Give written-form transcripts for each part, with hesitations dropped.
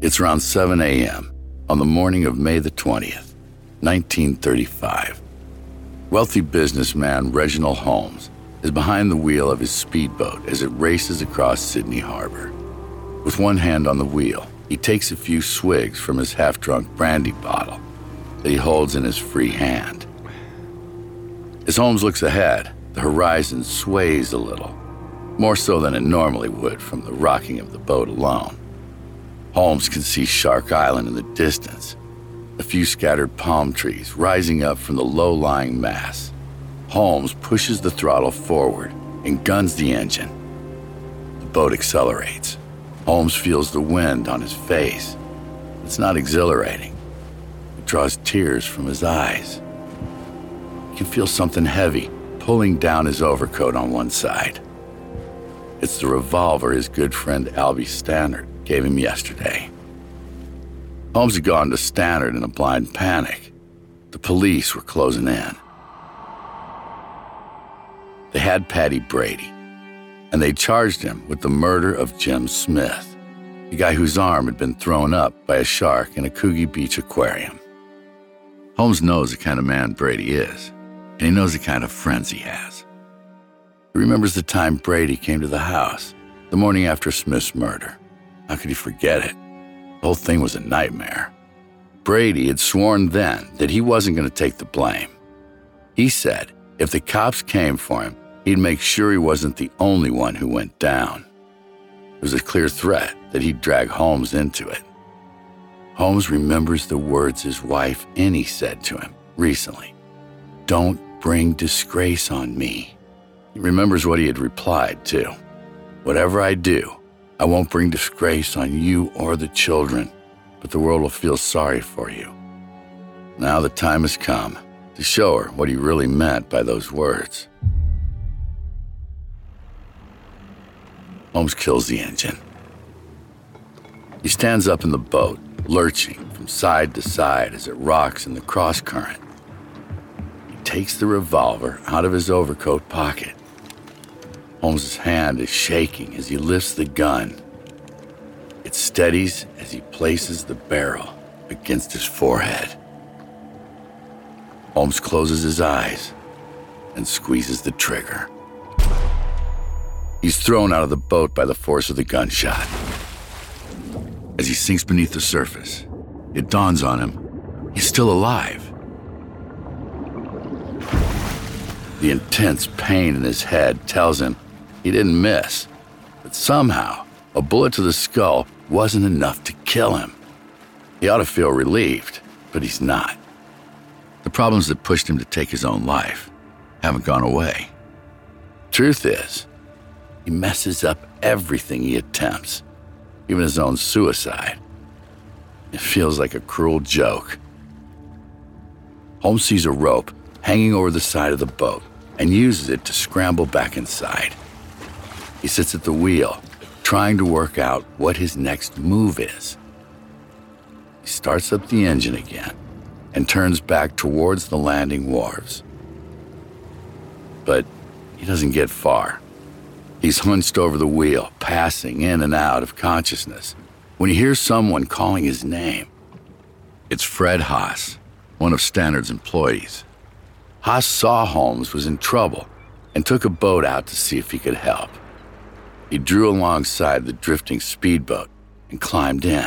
It's around 7 a.m. on the morning of May the 20th, 1935. Wealthy businessman Reginald Holmes is behind the wheel of his speedboat as it races across Sydney Harbor. With one hand on the wheel, he takes a few swigs from his half-drunk brandy bottle that he holds in his free hand. As Holmes looks ahead, the horizon sways a little, more so than it normally would from the rocking of the boat alone. Holmes can see Shark Island in the distance, a few scattered palm trees rising up from the low-lying mass. Holmes pushes the throttle forward and guns the engine. The boat accelerates. Holmes feels the wind on his face. It's not exhilarating. It draws tears from his eyes. He can feel something heavy pulling down his overcoat on one side. It's the revolver his good friend Albie Stannard gave him yesterday. Holmes had gone to Stannard in a blind panic. The police were closing in. They had Paddy Brady, and they charged him with the murder of Jim Smith, the guy whose arm had been thrown up by a shark in a Coogee Beach aquarium. Holmes knows the kind of man Brady is, and he knows the kind of friends he has. He remembers the time Brady came to the house, the morning after Smith's murder. How could he forget it? The whole thing was a nightmare. Brady had sworn then that he wasn't going to take the blame. He said if the cops came for him, he'd make sure he wasn't the only one who went down. It was a clear threat that he'd drag Holmes into it. Holmes remembers the words his wife, Annie, said to him recently. "Don't bring disgrace on me." He remembers what he had replied, too. "Whatever I do, I won't bring disgrace on you or the children, but the world will feel sorry for you." Now the time has come to show her what he really meant by those words. Holmes kills the engine. He stands up in the boat, lurching from side to side as it rocks in the cross-current. He takes the revolver out of his overcoat pocket. Holmes' hand is shaking as he lifts the gun. It steadies as he places the barrel against his forehead. Holmes closes his eyes and squeezes the trigger. He's thrown out of the boat by the force of the gunshot. As he sinks beneath the surface, it dawns on him he's still alive. The intense pain in his head tells him he didn't miss, but somehow a bullet to the skull wasn't enough to kill him. He ought to feel relieved, but he's not. The problems that pushed him to take his own life haven't gone away. Truth is, he messes up everything he attempts, even his own suicide. It feels like a cruel joke. Holmes sees a rope hanging over the side of the boat and uses it to scramble back inside. He sits at the wheel, trying to work out what his next move is. He starts up the engine again and turns back towards the landing wharves. But he doesn't get far. He's hunched over the wheel, passing in and out of consciousness, when he hears someone calling his name. It's Fred Haas, one of Stannard's employees. Haas saw Holmes was in trouble and took a boat out to see if he could help. He drew alongside the drifting speedboat and climbed in.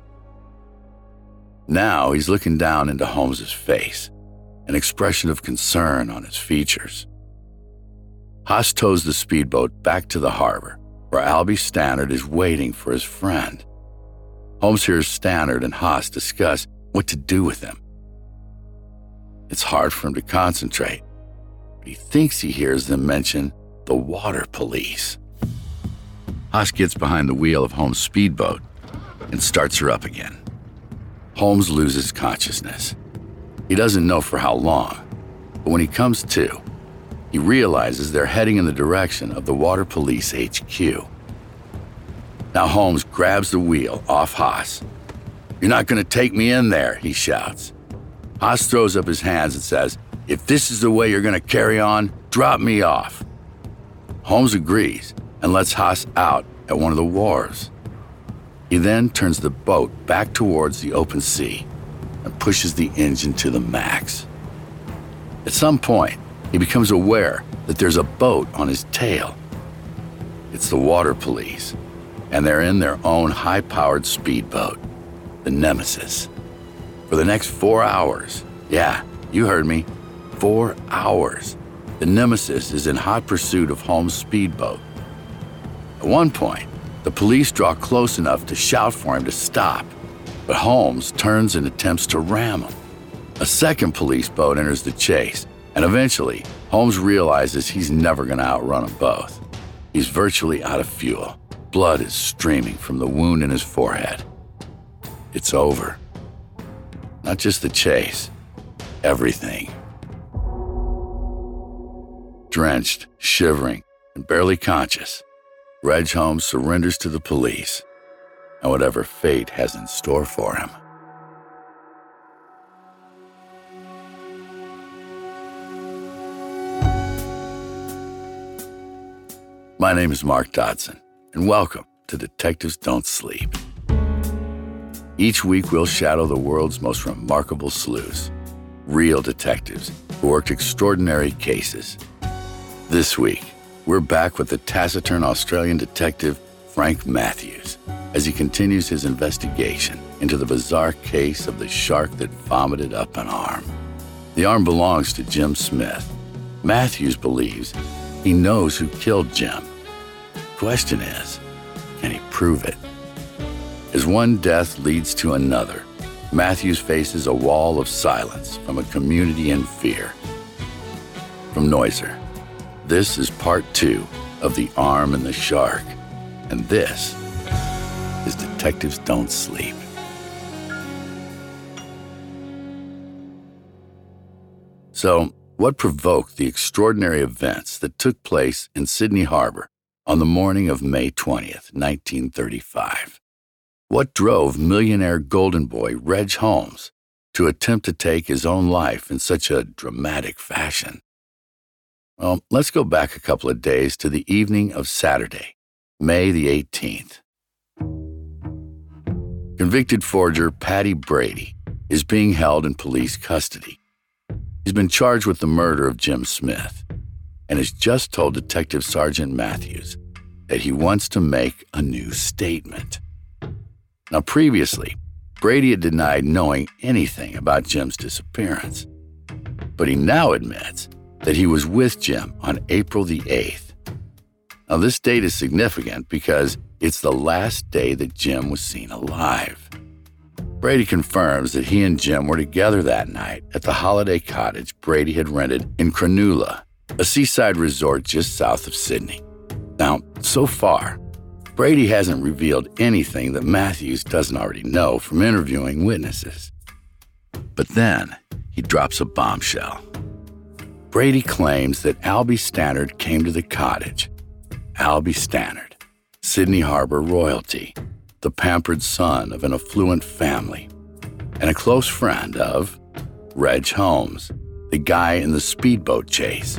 Now he's looking down into Holmes's face, an expression of concern on his features. Haas tows the speedboat back to the harbor, where Albie Stannard is waiting for his friend. Holmes hears Stannard and Haas discuss what to do with him. It's hard for him to concentrate, but he thinks he hears them mention the water police. Haas gets behind the wheel of Holmes' speedboat and starts her up again. Holmes loses consciousness. He doesn't know for how long, but when he comes to, he realizes they're heading in the direction of the Water Police HQ. Now Holmes grabs the wheel off Haas. "You're not going to take me in there," he shouts. Haas throws up his hands and says, "If this is the way you're going to carry on, drop me off." Holmes agrees and lets Haas out at one of the wharves. He He then turns the boat back towards the open sea and pushes the engine to the max. At some point, he becomes aware that there's a boat on his tail. It's the water police, and they're in their own high-powered speedboat, the Nemesis. For the next 4 hours, yeah, you heard me, 4 hours, the Nemesis is in hot pursuit of Holmes' speedboat. At one point, the police draw close enough to shout for him to stop, but Holmes turns and attempts to ram him. A second police boat enters the chase, and eventually, Holmes realizes he's never going to outrun them both. He's virtually out of fuel. Blood is streaming from the wound in his forehead. It's over. Not just the chase, everything. Drenched, shivering, and barely conscious, Reg Holmes surrenders to the police and whatever fate has in store for him. My name is Mark Dodson, and welcome to Detectives Don't Sleep. Each week we'll shadow the world's most remarkable sleuths, real detectives who worked extraordinary cases. This week, we're back with the taciturn Australian detective Frank Matthews as he continues his investigation into the bizarre case of the shark that vomited up an arm. The arm belongs to Jim Smith. Matthews believes he knows who killed Jim. Question is, can he prove it? As one death leads to another, Matthews faces a wall of silence from a community in fear. From Noiser, this is part 2 of The Arm and the Shark, and this is Detectives Don't Sleep. So, what provoked the extraordinary events that took place in Sydney Harbor on the morning of May 20th, 1935? What drove millionaire golden boy Reg Holmes to attempt to take his own life in such a dramatic fashion? Well, let's go back a couple of days to the evening of Saturday, May the 18th. Convicted forger Paddy Brady is being held in police custody. He's been charged with the murder of Jim Smith and has just told Detective Sergeant Matthews that he wants to make a new statement. Now, previously, Brady had denied knowing anything about Jim's disappearance, but he now admits that he was with Jim on April the 8th. Now, this date is significant because it's the last day that Jim was seen alive. Brady confirms that he and Jim were together that night at the holiday cottage Brady had rented in Cronulla, a seaside resort just south of Sydney. Now, so far, Brady hasn't revealed anything that Matthews doesn't already know from interviewing witnesses. But then, he drops a bombshell. Brady claims that Albie Stannard came to the cottage. Albie Stannard, Sydney Harbor royalty, the pampered son of an affluent family, and a close friend of Reg Holmes, the guy in the speedboat chase.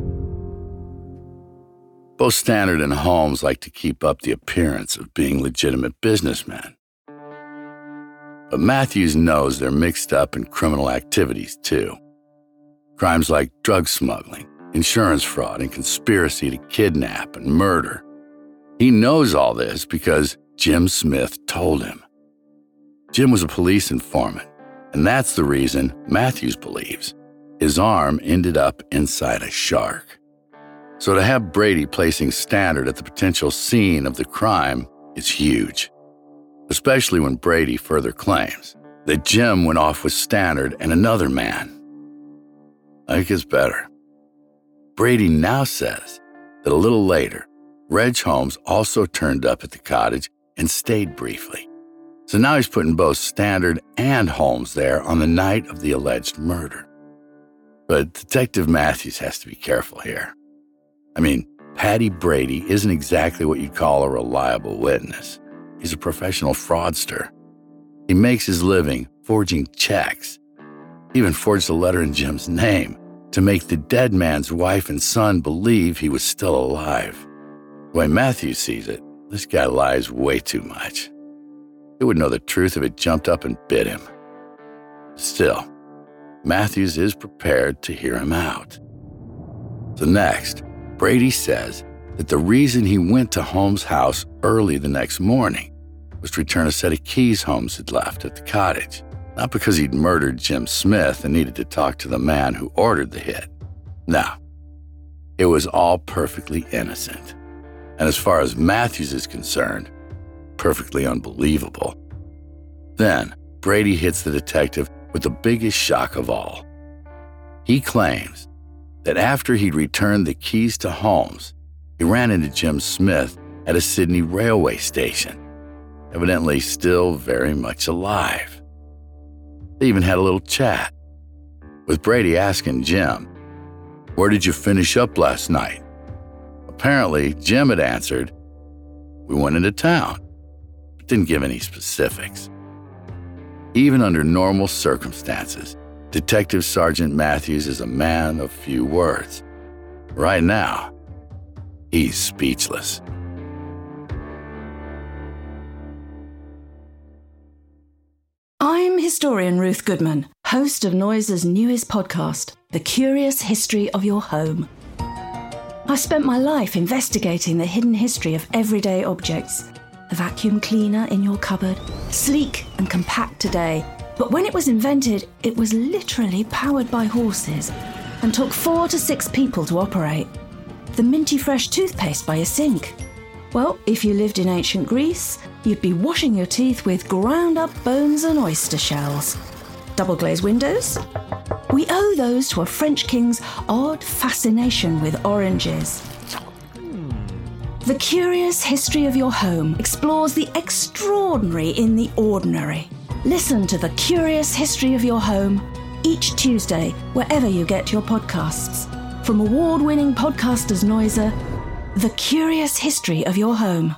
Both Stannard and Holmes like to keep up the appearance of being legitimate businessmen. But Matthews knows they're mixed up in criminal activities too. Crimes like drug smuggling, insurance fraud, and conspiracy to kidnap and murder. He knows all this because Jim Smith told him. Jim was a police informant, and that's the reason Matthews believes his arm ended up inside a shark. So to have Brady placing Stannard at the potential scene of the crime is huge, especially when Brady further claims that Jim went off with Stannard and another man. It gets better. Brady now says that a little later, Reg Holmes also turned up at the cottage and stayed briefly. So now he's putting both Stannard and Holmes there on the night of the alleged murder. But Detective Matthews has to be careful here. I mean, Paddy Brady isn't exactly what you'd call a reliable witness. He's a professional fraudster. He makes his living forging checks. He even forged a letter in Jim's name to make the dead man's wife and son believe he was still alive. The way Matthews sees it, this guy lies way too much. It would know the truth if it jumped up and bit him. Still, Matthews is prepared to hear him out. So next, Brady says that the reason he went to Holmes' house early the next morning was to return a set of keys Holmes had left at the cottage, not because he'd murdered Jim Smith and needed to talk to the man who ordered the hit. No, it was all perfectly innocent. And as far as Matthews is concerned, perfectly unbelievable. Then, Brady hits the detective with the biggest shock of all. He claims that after he'd returned the keys to Holmes, he ran into Jim Smith at a Sydney railway station, evidently still very much alive. They even had a little chat, with Brady asking Jim, "Where did you finish up last night?" Apparently, Jim had answered, "We went into town," but didn't give any specifics. Even under normal circumstances, Detective Sergeant Matthews is a man of few words. Right now, he's speechless. I'm historian Ruth Goodman, host of Noiser's newest podcast, The Curious History of Your Home. I've spent my life investigating the hidden history of everyday objects. The vacuum cleaner in your cupboard, sleek and compact today, but when it was invented, it was literally powered by horses and took 4 to 6 people to operate. The minty fresh toothpaste by your sink. Well, if you lived in ancient Greece, you'd be washing your teeth with ground up bones and oyster shells. Double glazed windows? We owe those to a French king's odd fascination with oranges. The Curious History of Your Home explores the extraordinary in the ordinary. Listen to The Curious History of Your Home each Tuesday, wherever you get your podcasts. From award-winning podcasters Noiser, The Curious History of Your Home.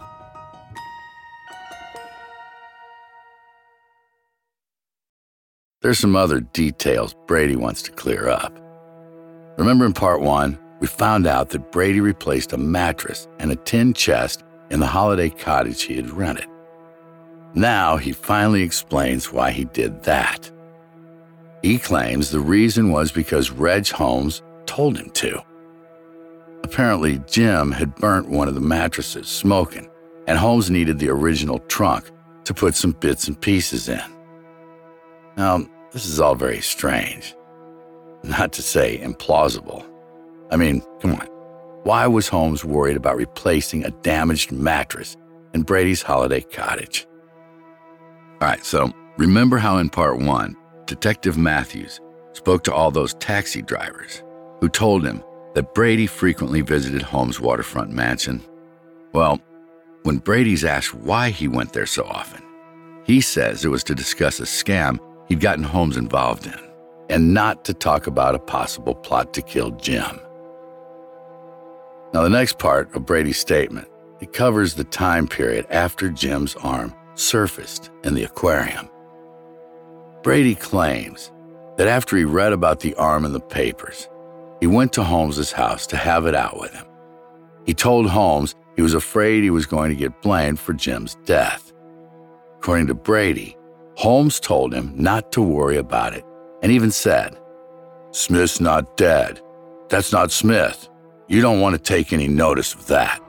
There's some other details Brady wants to clear up. Remember in part 1, we found out that Brady replaced a mattress and a tin chest in the holiday cottage he had rented. Now he finally explains why he did that. He claims the reason was because Reg Holmes told him to. Apparently, Jim had burnt one of the mattresses smoking, and Holmes needed the original trunk to put some bits and pieces in. Now, this is all very strange, not to say implausible. I mean, come on. Why was Holmes worried about replacing a damaged mattress in Brady's holiday cottage? All right, so remember how in part 1, Detective Matthews spoke to all those taxi drivers who told him that Brady frequently visited Holmes' waterfront mansion? Well, when Brady's asked why he went there so often, he says it was to discuss a scam he'd gotten Holmes involved in, and not to talk about a possible plot to kill Jim. Now, the next part of Brady's statement, it covers the time period after Jim's arm surfaced in the aquarium. Brady claims that after he read about the arm in the papers, he went to Holmes's house to have it out with him. He told Holmes he was afraid he was going to get blamed for Jim's death. According to Brady, Holmes told him not to worry about it and even said, "Smith's not dead. That's not Smith. You don't want to take any notice of that."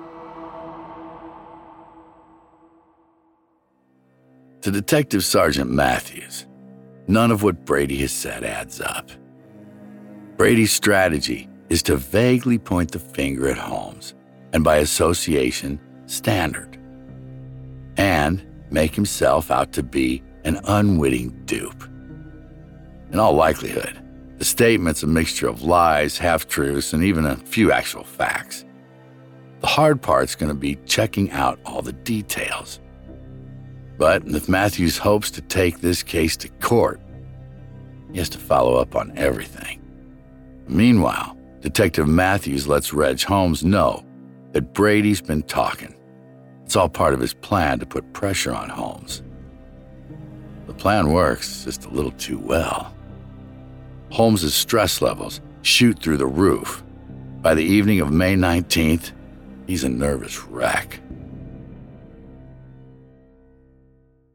To Detective Sergeant Matthews, none of what Brady has said adds up. Brady's strategy is to vaguely point the finger at Holmes, and by association, Standard, and make himself out to be an unwitting dupe. In all likelihood, the statement's a mixture of lies, half-truths, and even a few actual facts. The hard part's going to be checking out all the details. But if Matthews hopes to take this case to court, he has to follow up on everything. Meanwhile, Detective Matthews lets Reg Holmes know that Brady's been talking. It's all part of his plan to put pressure on Holmes. The plan works just a little too well. Holmes's stress levels shoot through the roof. By the evening of May 19th, he's a nervous wreck.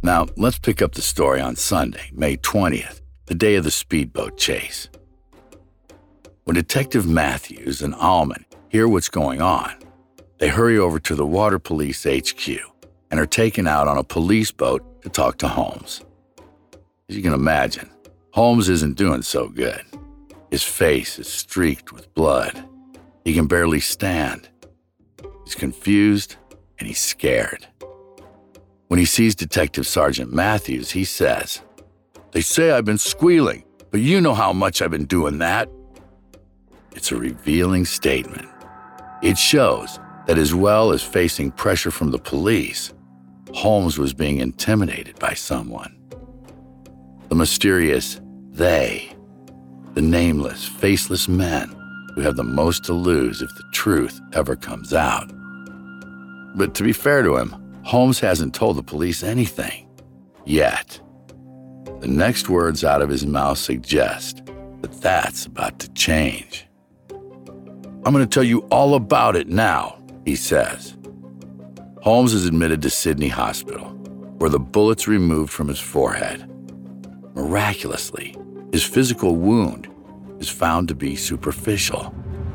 Now, let's pick up the story on Sunday, May 20th, the day of the speedboat chase. When Detective Matthews and Allman hear what's going on, they hurry over to the Water Police HQ and are taken out on a police boat to talk to Holmes. As you can imagine, Holmes isn't doing so good. His face is streaked with blood. He can barely stand. He's confused and he's scared. When he sees Detective Sergeant Matthews, he says, "They say I've been squealing, but you know how much I've been doing that." It's a revealing statement. It shows that as well as facing pressure from the police, Holmes was being intimidated by someone. The mysterious they, the nameless, faceless men who have the most to lose if the truth ever comes out. But to be fair to him, Holmes hasn't told the police anything, yet. The next words out of his mouth suggest that that's about to change. "I'm going to tell you all about it now," he says. Holmes is admitted to Sydney Hospital, where the bullets removed from his forehead. Miraculously, his physical wound is found to be superficial.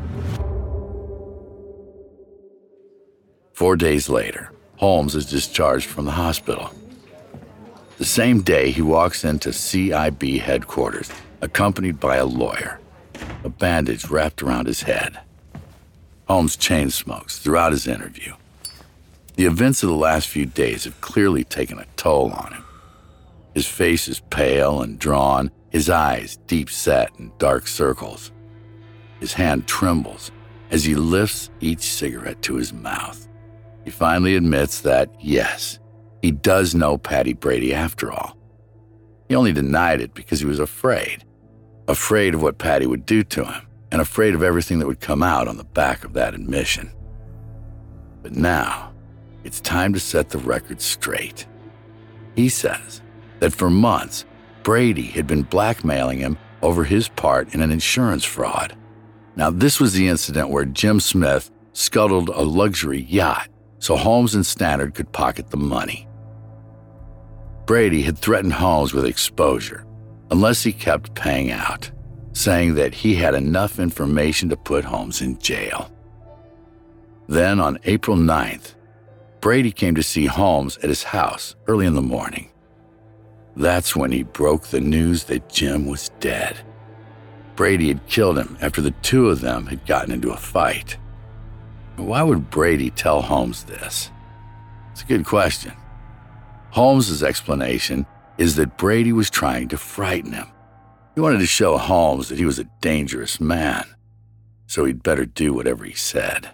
4 days later, Holmes is discharged from the hospital. The same day, he walks into CIB headquarters, accompanied by a lawyer, a bandage wrapped around his head. Holmes chain smokes throughout his interview. The events of the last few days have clearly taken a toll on him. His face is pale and drawn, his eyes deep set in dark circles. His hand trembles as he lifts each cigarette to his mouth. He finally admits that, yes, he does know Patty Brady after all. He only denied it because he was afraid of what Patty would do to him, and afraid of everything that would come out on the back of that admission. But now, it's time to set the record straight. He says that for months, Brady had been blackmailing him over his part in an insurance fraud. Now, this was the incident where Jim Smith scuttled a luxury yacht so Holmes and Stannard could pocket the money. Brady had threatened Holmes with exposure unless he kept paying out, saying that he had enough information to put Holmes in jail. Then on April 9th, Brady came to see Holmes at his house early in the morning. That's when he broke the news that Jim was dead. Brady had killed him after the two of them had gotten into a fight. Why would Brady tell Holmes this? It's a good question. Holmes' explanation is that Brady was trying to frighten him. He wanted to show Holmes that he was a dangerous man, so he'd better do whatever he said.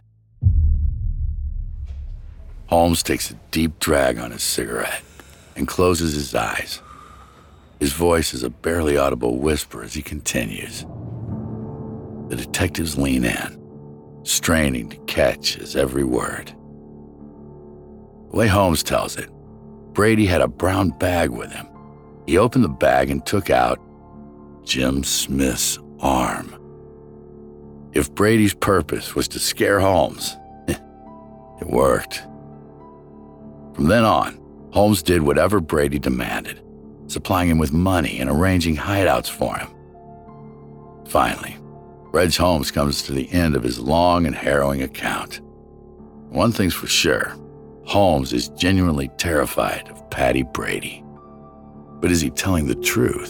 Holmes takes a deep drag on his cigarette and closes his eyes. His voice is a barely audible whisper as he continues. The detectives lean in, straining to catch his every word. The way Holmes tells it, Brady had a brown bag with him. He opened the bag and took out Jim Smith's arm. If Brady's purpose was to scare Holmes, it worked. From then on, Holmes did whatever Brady demanded, supplying him with money and arranging hideouts for him. Finally, Reg Holmes comes to the end of his long and harrowing account. One thing's for sure, Holmes is genuinely terrified of Patty Brady. But is he telling the truth?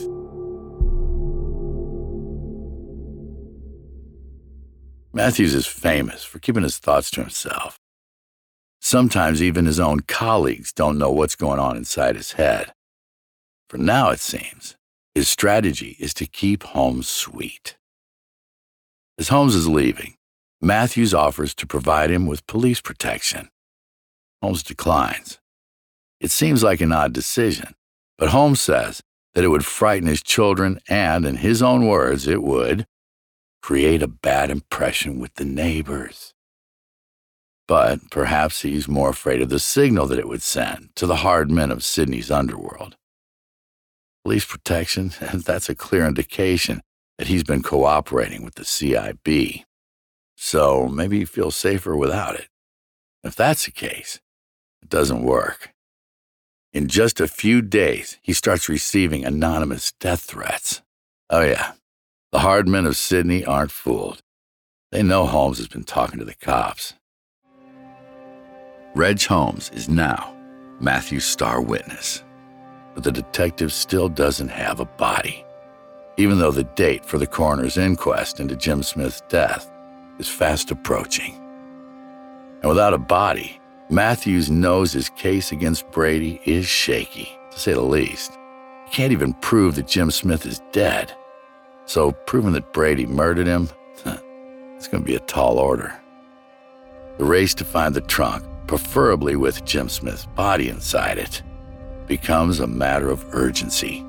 Matthews is famous for keeping his thoughts to himself. Sometimes even his own colleagues don't know what's going on inside his head. For now, it seems, his strategy is to keep Holmes sweet. As Holmes is leaving, Matthews offers to provide him with police protection. Holmes declines. It seems like an odd decision, but Holmes says that it would frighten his children and, in his own words, it would create a bad impression with the neighbors. But perhaps he's more afraid of the signal that it would send to the hard men of Sydney's underworld. Police protection, that's a clear indication that he's been cooperating with the CIB. So maybe he feels safer without it. If that's the case, it doesn't work. In just a few days, he starts receiving anonymous death threats. Oh yeah, the hard men of Sydney aren't fooled. They know Holmes has been talking to the cops. Reg Holmes is now Matthew's star witness, but the detective still doesn't have a body, even though the date for the coroner's inquest into Jim Smith's death is fast approaching. And without a body, Matthews knows his case against Brady is shaky, to say the least. He can't even prove that Jim Smith is dead. So proving that Brady murdered him, it's going to be a tall order. The race to find the trunk, preferably with Jim Smith's body inside it, becomes a matter of urgency.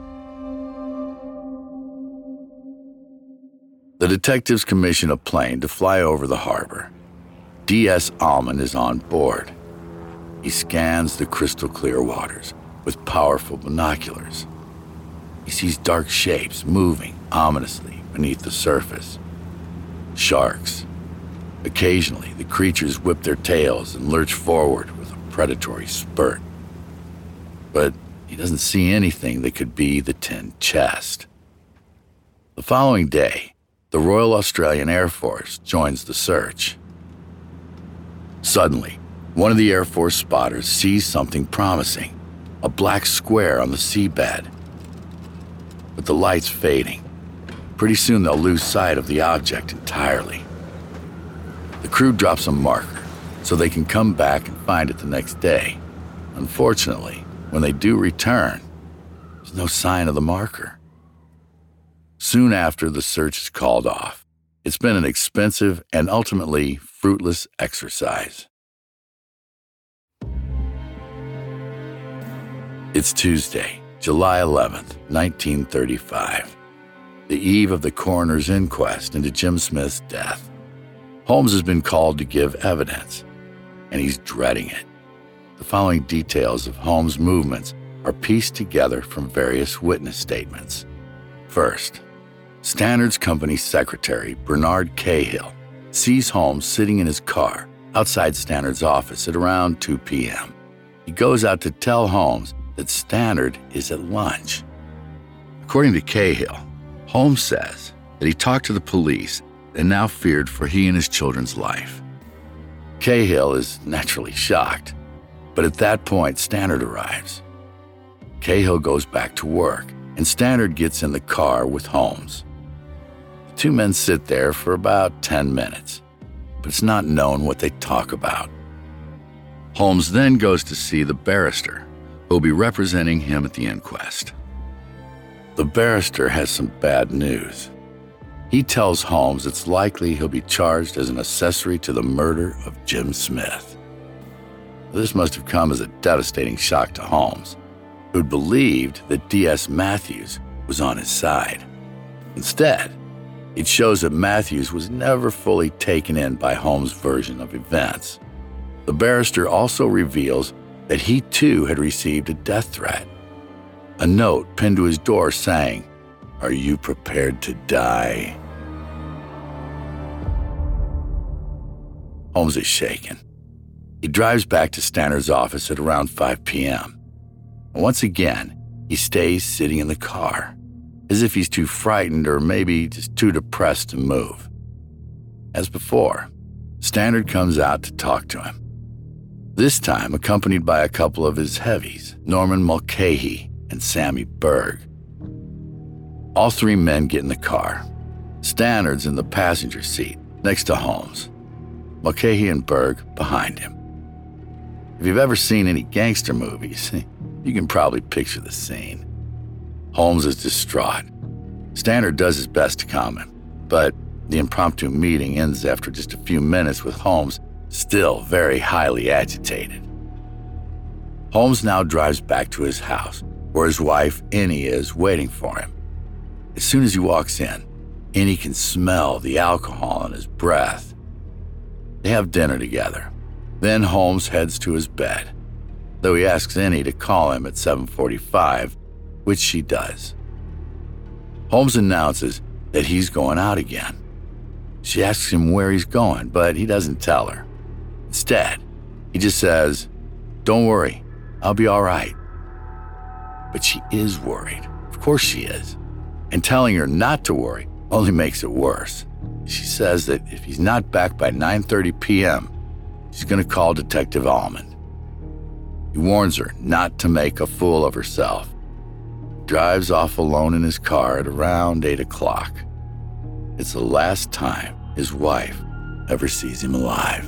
The detectives commission a plane to fly over the harbor. D.S. Allman is on board. He scans the crystal clear waters with powerful binoculars. He sees dark shapes moving ominously beneath the surface. Sharks. Occasionally, the creatures whip their tails and lurch forward with a predatory spurt. But he doesn't see anything that could be the tin chest. The following day, the Royal Australian Air Force joins the search. Suddenly, one of the Air Force spotters sees something promising, a black square on the seabed. With the lights fading, pretty soon they'll lose sight of the object entirely. The crew drops a marker so they can come back and find it the next day. Unfortunately, when they do return, there's no sign of the marker. Soon after, the search is called off. It's been an expensive and ultimately fruitless exercise. It's Tuesday, July 11th, 1935, the eve of the coroner's inquest into Jim Smith's death. Holmes has been called to give evidence, and he's dreading it. The following details of Holmes' movements are pieced together from various witness statements. First, Stannard's company secretary, Bernard Cahill, sees Holmes sitting in his car outside Stannard's office at around 2 p.m. He goes out to tell Holmes that Stannard is at lunch. According to Cahill, Holmes says that he talked to the police and now feared for he and his children's life. Cahill is naturally shocked, but at that point, Stannard arrives. Cahill goes back to work, and Stannard gets in the car with Holmes. The two men sit there for about 10 minutes, but it's not known what they talk about. Holmes then goes to see the barrister who will be representing him at the inquest. The barrister has some bad news. He tells Holmes it's likely he'll be charged as an accessory to the murder of Jim Smith. This must have come as a devastating shock to Holmes, who'd believed that D.S. Matthews was on his side. Instead, it shows that Matthews was never fully taken in by Holmes' version of events. The barrister also reveals that he too had received a death threat. A note pinned to his door saying, "Are you prepared to die?" Holmes is shaken. He drives back to Stannard's office at around 5 p.m. Once again, he stays sitting in the car, as if he's too frightened or maybe just too depressed to move. As before, Stannard comes out to talk to him, this time accompanied by a couple of his heavies, Norman Mulcahy and Sammy Berg. All three men get in the car. Stannard's in the passenger seat, next to Holmes. Mulcahy and Berg behind him. If you've ever seen any gangster movies, you can probably picture the scene. Holmes is distraught. Stannard does his best to calm him, but the impromptu meeting ends after just a few minutes with Holmes still very highly agitated. Holmes now drives back to his house, where his wife, Annie, is waiting for him. As soon as he walks in, Annie can smell the alcohol in his breath. They have dinner together. Then Holmes heads to his bed, though he asks Annie to call him at 7:45, which she does. Holmes announces that he's going out again. She asks him where he's going, but he doesn't tell her. Instead, he just says, "Don't worry, I'll be all right." But she is worried. Of course she is. And telling her not to worry only makes it worse. She says that if he's not back by 9:30 p.m., she's going to call Detective Almond. He warns her not to make a fool of herself. Drives off alone in his car at around 8 o'clock. It's the last time his wife ever sees him alive.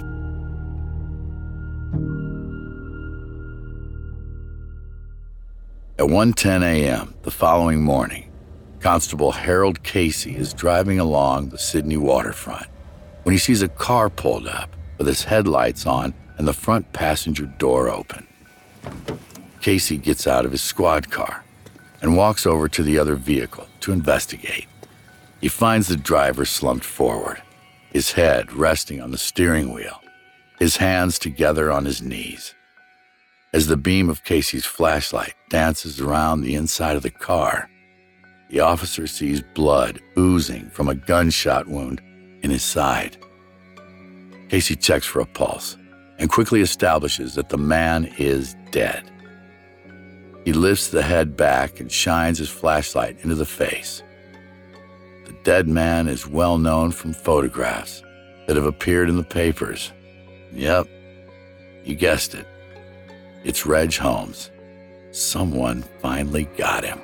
At 1:10 a.m. the following morning, Constable Harold Casey is driving along the Sydney waterfront when he sees a car pulled up with its headlights on and the front passenger door open. Casey gets out of his squad car and walks over to the other vehicle to investigate. He finds the driver slumped forward, his head resting on the steering wheel, his hands together on his knees. As the beam of Casey's flashlight dances around the inside of the car, the officer sees blood oozing from a gunshot wound in his side. Casey checks for a pulse and quickly establishes that the man is dead. He lifts the head back and shines his flashlight into the face. The dead man is well known from photographs that have appeared in the papers. Yep, you guessed it. It's Reg Holmes. Someone finally got him.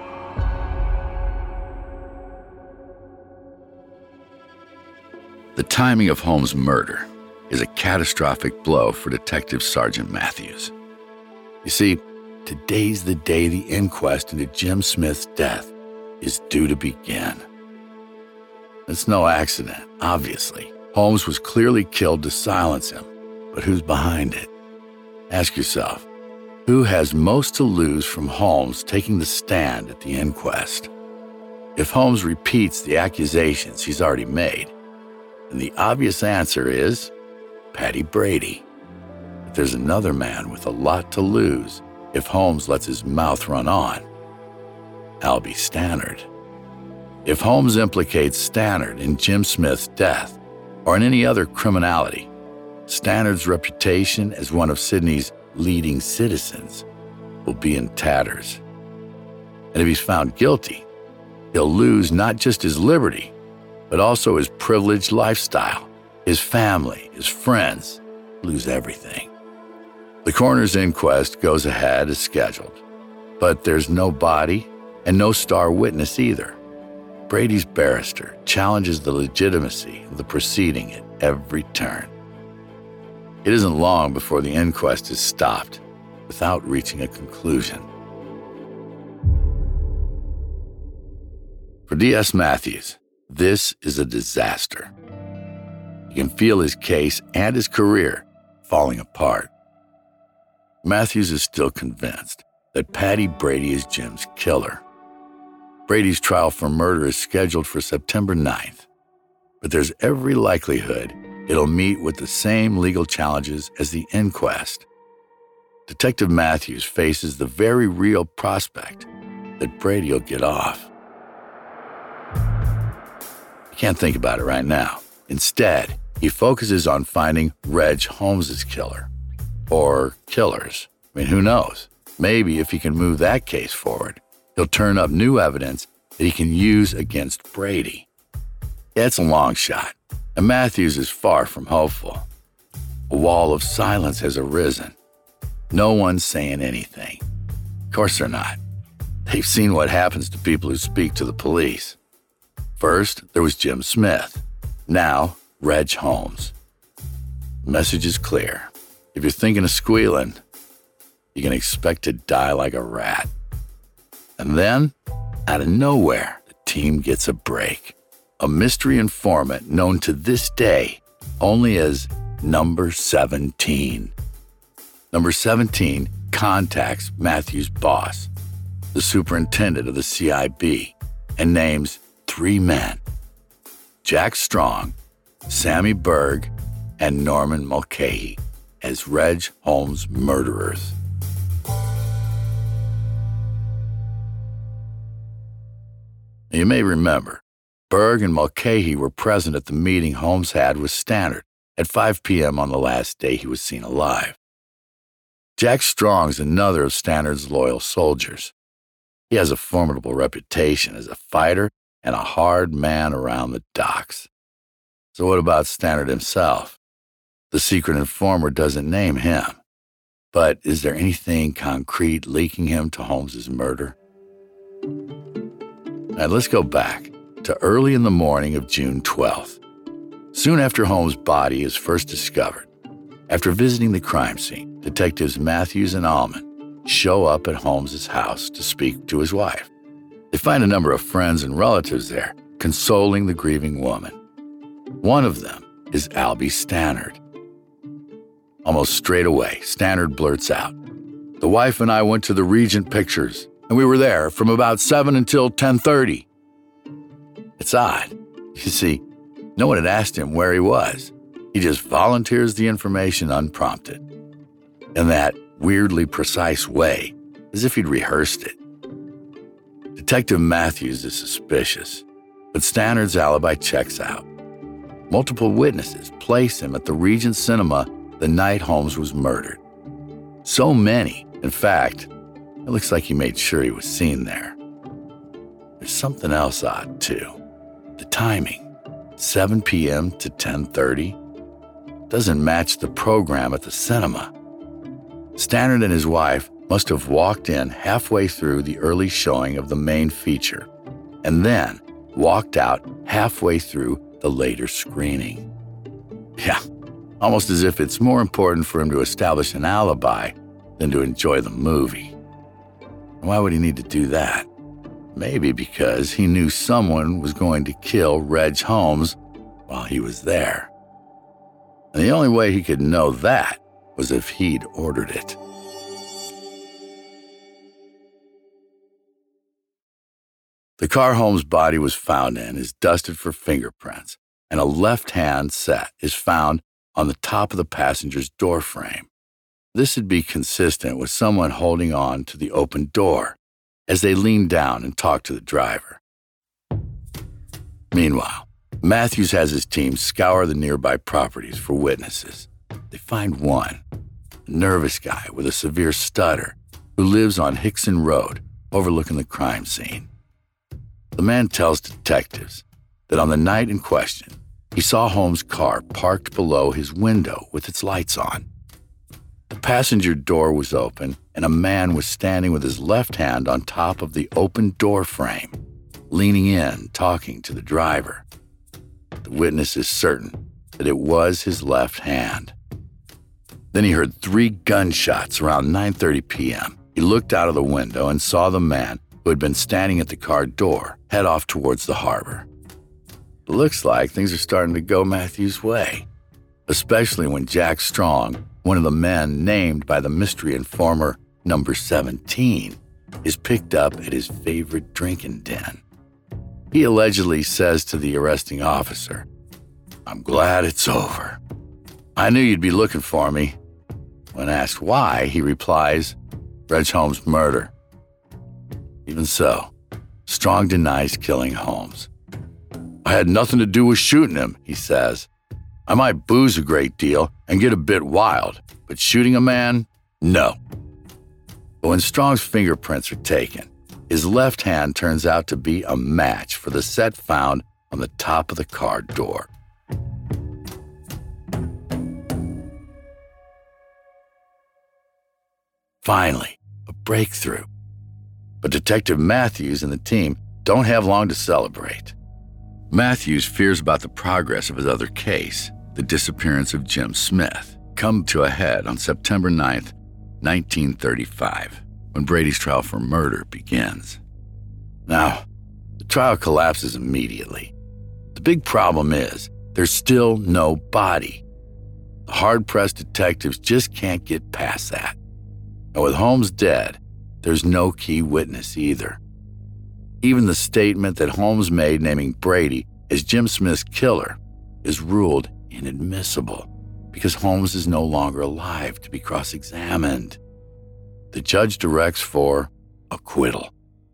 The timing of Holmes' murder is a catastrophic blow for Detective Sergeant Matthews. You see, today's the day the inquest into Jim Smith's death is due to begin. It's no accident, obviously. Holmes was clearly killed to silence him, but who's behind it? Ask yourself, who has most to lose from Holmes taking the stand at the inquest? If Holmes repeats the accusations he's already made, then the obvious answer is Paddy Brady. But there's another man with a lot to lose if Holmes lets his mouth run on. Albie Stannard. If Holmes implicates Stannard in Jim Smith's death or in any other criminality, Stannard's reputation as one of Sydney's leading citizens will be in tatters. And if he's found guilty, he'll lose not just his liberty, but also his privileged lifestyle, his family, his friends, lose everything. The coroner's inquest goes ahead as scheduled, but there's no body and no star witness either. Brady's barrister challenges the legitimacy of the proceeding at every turn. It isn't long before the inquest is stopped without reaching a conclusion. For D.S. Matthews, this is a disaster. You can feel his case and his career falling apart. Matthews is still convinced that Paddy Brady is Jim's killer. Brady's trial for murder is scheduled for September 9th, but there's every likelihood it'll meet with the same legal challenges as the inquest. Detective Matthews faces the very real prospect that Brady will get off. He can't think about it right now. Instead, he focuses on finding Reg Holmes' killer. Or killers. I mean, who knows? Maybe if he can move that case forward, he'll turn up new evidence that he can use against Brady. Yeah, it's a long shot, and Matthews is far from hopeful. A wall of silence has arisen. No one's saying anything. Of course they're not. They've seen what happens to people who speak to the police. First, there was Jim Smith. Now, Reg Holmes. The message is clear. If you're thinking of squealing, you can expect to die like a rat. And then, out of nowhere, the team gets a break. A mystery informant known to this day only as Number 17. Number 17 contacts Matthews' boss, the superintendent of the CIB, and names 3 men: Jack Strong, Sammy Berg, and Norman Mulcahy as Reg Holmes' murderers. You may remember, Berg and Mulcahy were present at the meeting Holmes had with Stannard at 5 p.m. on the last day he was seen alive. Jack Strong's another of Stannard's loyal soldiers. He has a formidable reputation as a fighter and a hard man around the docks. So what about Stannard himself? The secret informer doesn't name him. But is there anything concrete linking him to Holmes's murder? Now let's go back to early in the morning of June 12th. Soon after Holmes' body is first discovered, after visiting the crime scene, detectives Matthews and Allman show up at Holmes's house to speak to his wife. They find a number of friends and relatives there, consoling the grieving woman. One of them is Albie Stannard. Almost straight away, Stannard blurts out, "The wife and I went to the Regent Pictures, and we were there from about 7 until 10:30. It's odd. You see, no one had asked him where he was. He just volunteers the information unprompted. In that weirdly precise way, as if he'd rehearsed it. Detective Matthews is suspicious, but Stannard's alibi checks out. Multiple witnesses place him at the Regent Cinema the night Holmes was murdered. So many, in fact, it looks like he made sure he was seen there. There's something else odd, too. The timing, 7 p.m. to 10:30, doesn't match the program at the cinema. Stannard and his wife must have walked in halfway through the early showing of the main feature, and then walked out halfway through the later screening. Yeah, almost as if it's more important for him to establish an alibi than to enjoy the movie. Why would he need to do that? Maybe because he knew someone was going to kill Reg Holmes while he was there. And the only way he could know that was if he'd ordered it. The car Holmes' body was found in is dusted for fingerprints, and a left-hand set is found on the top of the passenger's door frame. This would be consistent with someone holding on to the open door as they leaned down and talked to the driver. Meanwhile, Matthews has his team scour the nearby properties for witnesses. They find one, a nervous guy with a severe stutter who lives on Hickson Road, overlooking the crime scene. The man tells detectives that on the night in question, he saw Holmes' car parked below his window with its lights on. The passenger door was open, and a man was standing with his left hand on top of the open door frame, leaning in, talking to the driver. The witness is certain that it was his left hand. Then he heard 3 gunshots around 9:30 p.m. He looked out of the window and saw the man who had been standing at the car door head off towards the harbor. It looks like things are starting to go Matthews' way, especially when Jack Strong, one of the men named by the mystery informer number 17, is picked up at his favorite drinking den. He allegedly says to the arresting officer, "I'm glad it's over. I knew you'd be looking for me." When asked why, he replies, "Reg Holmes' murder." Even so, Strong denies killing Holmes. "I had nothing to do with shooting him," he says. "I might booze a great deal and get a bit wild, but shooting a man? No." But when Strong's fingerprints are taken, his left hand turns out to be a match for the set found on the top of the car door. Finally, a breakthrough. But Detective Matthews and the team don't have long to celebrate. Matthews fears about the progress of his other case, the disappearance of Jim Smith, come to a head on September 9th, 1935, when Brady's trial for murder begins. Now, the trial collapses immediately. The big problem is there's still no body. The hard-pressed detectives just can't get past that. And with Holmes dead, there's no key witness either. Even the statement that Holmes made naming Brady as Jim Smith's killer is ruled inadmissible because Holmes is no longer alive to be cross-examined. The judge directs for acquittal.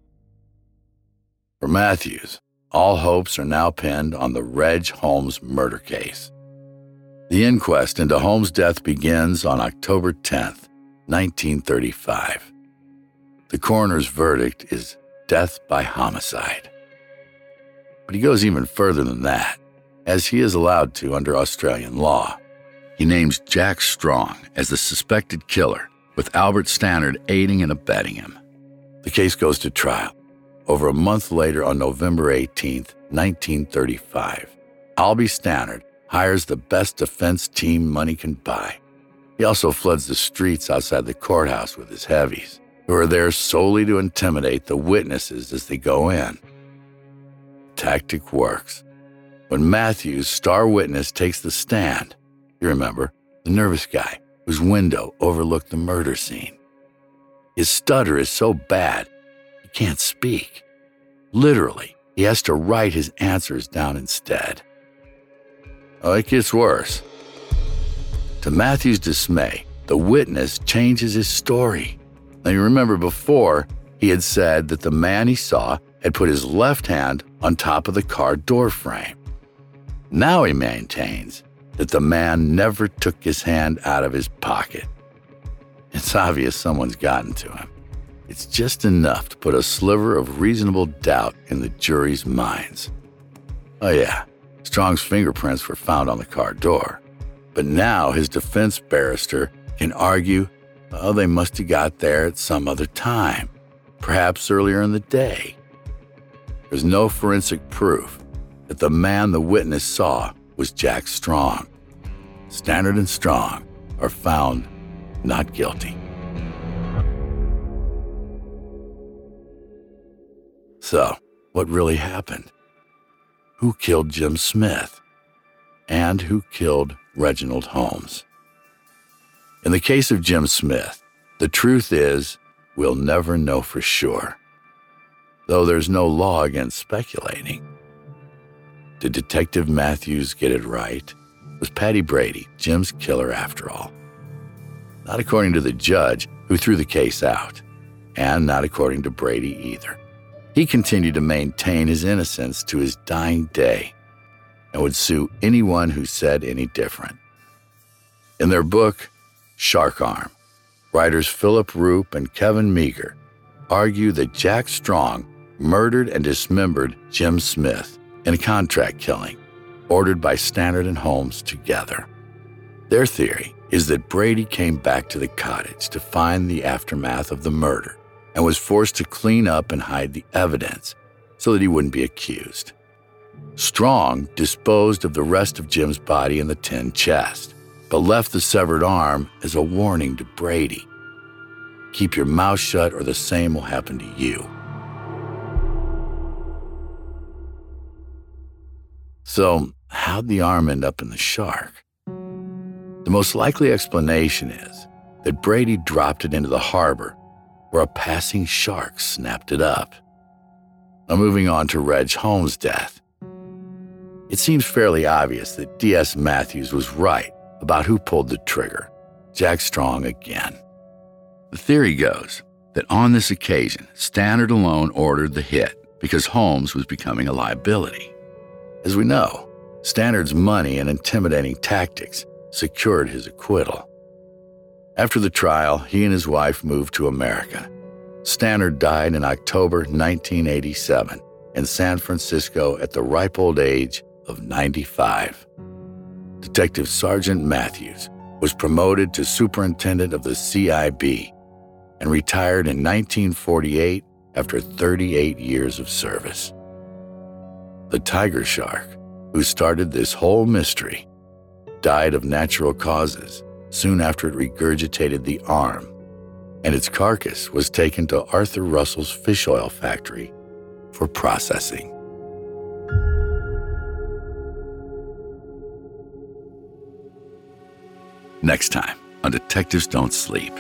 For Matthews, all hopes are now pinned on the Reg Holmes murder case. The inquest into Holmes' death begins on October 10th, 1935. The coroner's verdict is death by homicide. But he goes even further than that, as he is allowed to under Australian law. He names Jack Strong as the suspected killer, with Albert Stannard aiding and abetting him. The case goes to trial. Over a month later, on November 18, 1935, Albie Stannard hires the best defense team money can buy. He also floods the streets outside the courthouse with his heavies, who are there solely to intimidate the witnesses as they go in. Tactic works. When Matthews, star witness, takes the stand, you remember, the nervous guy whose window overlooked the murder scene. His stutter is so bad, he can't speak. Literally, he has to write his answers down instead. Oh, it gets worse. To Matthews' dismay, the witness changes his story. Now, you remember before, he had said that the man he saw had put his left hand on top of the car door frame. Now he maintains that the man never took his hand out of his pocket. It's obvious someone's gotten to him. It's just enough to put a sliver of reasonable doubt in the jury's minds. Oh yeah, Strong's fingerprints were found on the car door. But now his defense barrister can argue, oh, they must have got there at some other time, perhaps earlier in the day. There's no forensic proof that the man the witness saw was Jack Strong. Stannard and Strong are found not guilty. So, what really happened? Who killed Jim Smith? And who killed Reginald Holmes? In the case of Jim Smith, the truth is we'll never know for sure, though there's no law against speculating. Did Detective Matthews get it right? Was Patty Brady Jim's killer after all? Not according to the judge, who threw the case out, and not according to Brady either. He continued to maintain his innocence to his dying day and would sue anyone who said any different. In their book, Shark Arm, writers Philip Roop and Kevin Meager argue that Jack Strong murdered and dismembered Jim Smith in a contract killing ordered by Stannard and Holmes together. Their theory is that Brady came back to the cottage to find the aftermath of the murder and was forced to clean up and hide the evidence so that he wouldn't be accused. Strong disposed of the rest of Jim's body in the tin chest, but left the severed arm as a warning to Brady. Keep your mouth shut or the same will happen to you. So, how'd the arm end up in the shark? The most likely explanation is that Brady dropped it into the harbor where a passing shark snapped it up. Now, moving on to Reg Holmes' death. It seems fairly obvious that D.S. Matthews was right about who pulled the trigger, Jack Strong again. The theory goes that on this occasion, Stannard alone ordered the hit because Holmes was becoming a liability. As we know, Stannard's money and intimidating tactics secured his acquittal. After the trial, he and his wife moved to America. Stannard died in October 1987 in San Francisco at the ripe old age of 95. Detective Sergeant Matthews was promoted to superintendent of the CIB and retired in 1948 after 38 years of service. The tiger shark, who started this whole mystery, died of natural causes soon after it regurgitated the arm, and its carcass was taken to Arthur Russell's fish oil factory for processing. Next time on Detectives Don't Sleep.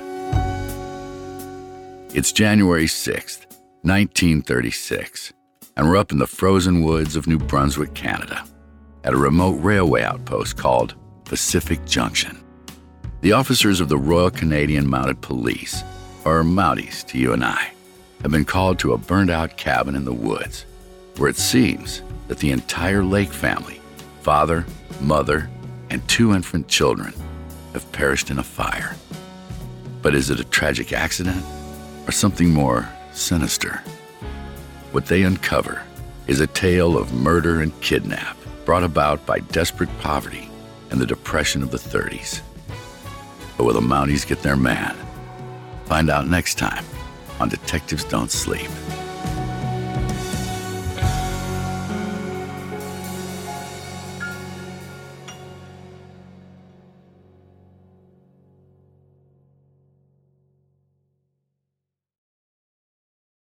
It's January 6th, 1936, and we're up in the frozen woods of New Brunswick, Canada, at a remote railway outpost called Pacific Junction. The officers of the Royal Canadian Mounted Police, or Mounties to you and I, have been called to a burned-out cabin in the woods, where it seems that the entire Lake family, father, mother, and 2 infant children, have perished in a fire. But is it a tragic accident or something more sinister? What they uncover is a tale of murder and kidnap brought about by desperate poverty and the Depression of the 30s. But will the Mounties get their man? Find out next time on Detectives Don't Sleep.